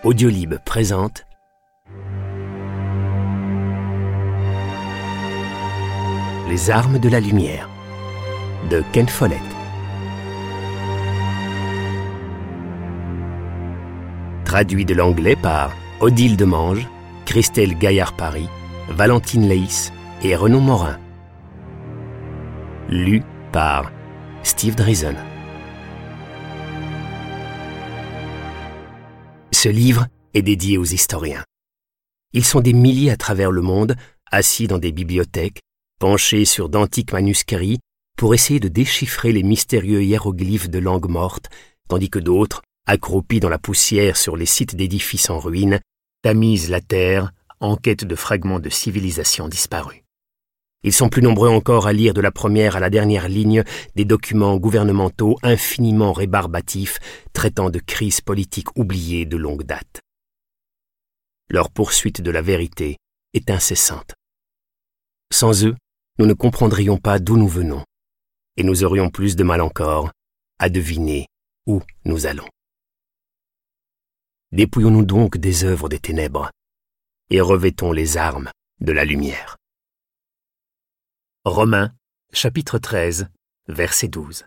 Audiolib présente Les armes de la lumière de Ken Follett. Traduit de l'anglais par Odile Demange, Christelle Gaillard-Paris, Valentine Leis et Renaud Morin. Lu par Steve Drison. Ce livre est dédié aux historiens. Ils sont des milliers à travers le monde, assis dans des bibliothèques, penchés sur d'antiques manuscrits pour essayer de déchiffrer les mystérieux hiéroglyphes de langue morte, tandis que d'autres, accroupis dans la poussière sur les sites d'édifices en ruine, tamisent la terre en quête de fragments de civilisation disparus. Ils sont plus nombreux encore à lire de la première à la dernière ligne des documents gouvernementaux infiniment rébarbatifs traitant de crises politiques oubliées de longue date. Leur poursuite de la vérité est incessante. Sans eux, nous ne comprendrions pas d'où nous venons, et nous aurions plus de mal encore à deviner où nous allons. Dépouillons-nous donc des œuvres des ténèbres et revêtons les armes de la lumière. Romains, chapitre 13, verset 12.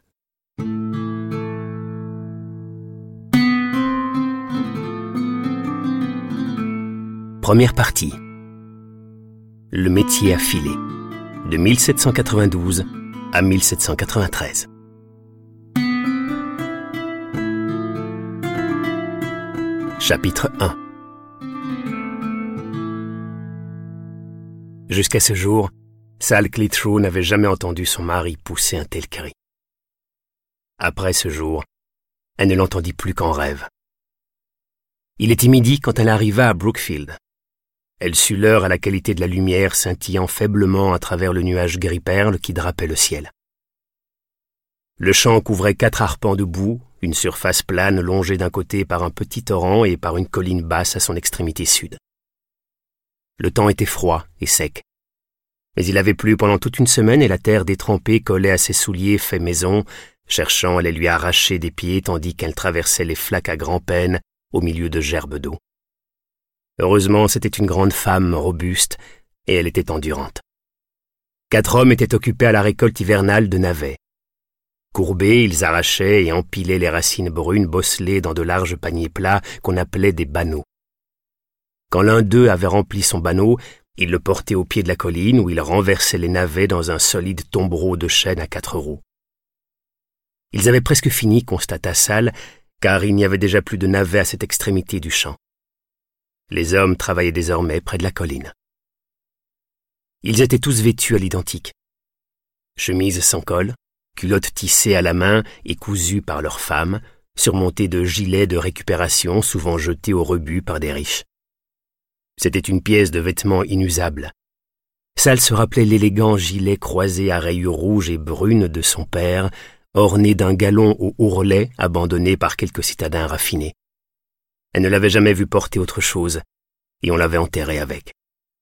Première partie. Le métier à filer, de 1792 à 1793. Chapitre 1. Jusqu'à ce jour, Sal Clitheroe n'avait jamais entendu son mari pousser un tel cri. Après ce jour, elle ne l'entendit plus qu'en rêve. Il était midi quand elle arriva à Brookfield. Elle sut l'heure à la qualité de la lumière scintillant faiblement à travers le nuage gris-perle qui drapait le ciel. Le champ couvrait 4 arpents de boue, une surface plane longée d'un côté par un petit torrent et par une colline basse à son extrémité sud. Le temps était froid et sec. Mais il avait plu pendant toute une semaine et la terre détrempée collait à ses souliers faits maison, cherchant à les lui arracher des pieds tandis qu'elle traversait les flaques à grand-peine au milieu de gerbes d'eau. Heureusement, c'était une grande femme robuste et elle était endurante. 4 hommes étaient occupés à la récolte hivernale de navets. Courbés, ils arrachaient et empilaient les racines brunes bosselées dans de larges paniers plats qu'on appelait des banneaux. Quand l'un d'eux avait rempli son banneau, il le portait au pied de la colline où il renversait les navets dans un solide tombereau de chêne à 4 roues. Ils avaient presque fini, constata Sal, car il n'y avait déjà plus de navets à cette extrémité du champ. Les hommes travaillaient désormais près de la colline. Ils étaient tous vêtus à l'identique. Chemises sans col, culottes tissées à la main et cousues par leurs femmes, surmontées de gilets de récupération souvent jetés au rebut par des riches. C'était une pièce de vêtement inusable. Sal se rappelait l'élégant gilet croisé à rayures rouges et brunes de son père, orné d'un galon au ourlet abandonné par quelques citadins raffinés. Elle ne l'avait jamais vu porter autre chose, et on l'avait enterré avec.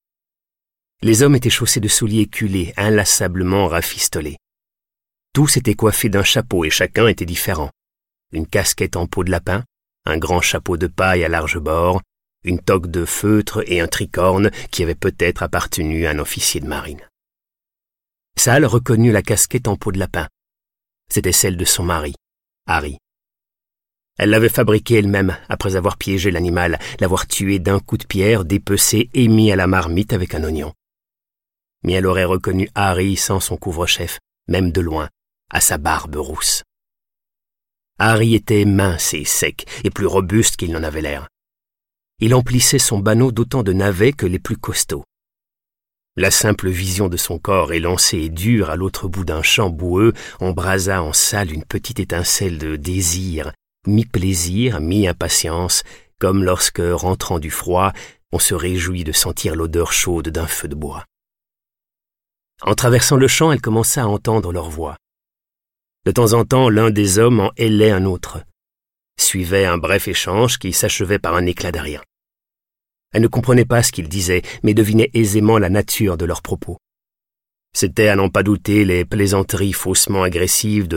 Les hommes étaient chaussés de souliers éculés, inlassablement rafistolés. Tous étaient coiffés d'un chapeau et chacun était différent. Une casquette en peau de lapin, un grand chapeau de paille à large bord, une toque de feutre et un tricorne qui avait peut-être appartenu à un officier de marine. Sal reconnut la casquette en peau de lapin. C'était celle de son mari, Harry. Elle l'avait fabriquée elle-même après avoir piégé l'animal, l'avoir tué d'un coup de pierre, dépecé et mis à la marmite avec un oignon. Mais elle aurait reconnu Harry sans son couvre-chef, même de loin, à sa barbe rousse. Harry était mince et sec, et plus robuste qu'il n'en avait l'air. Il emplissait son banneau d'autant de navets que les plus costauds. La simple vision de son corps élancé et dur à l'autre bout d'un champ boueux embrasa en Sal une petite étincelle de désir, mi-plaisir, mi-impatience, comme lorsque, rentrant du froid, on se réjouit de sentir l'odeur chaude d'un feu de bois. En traversant le champ, elle commença à entendre leurs voix. De temps en temps, l'un des hommes en hélait un autre. Suivait un bref échange qui s'achevait par un éclat de rire. Elle ne comprenait pas ce qu'ils disaient, mais devinait aisément la nature de leurs propos. C'étaient, à n'en pas douter, les plaisanteries faussement agressives de